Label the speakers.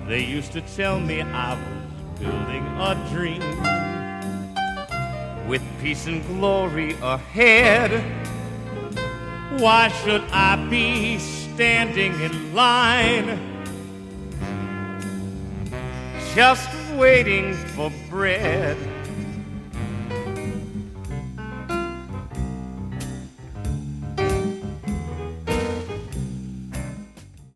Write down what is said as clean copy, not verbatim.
Speaker 1: They used to tell me I was building a dream with peace and glory ahead. Why should I be standing in line just waiting for bread?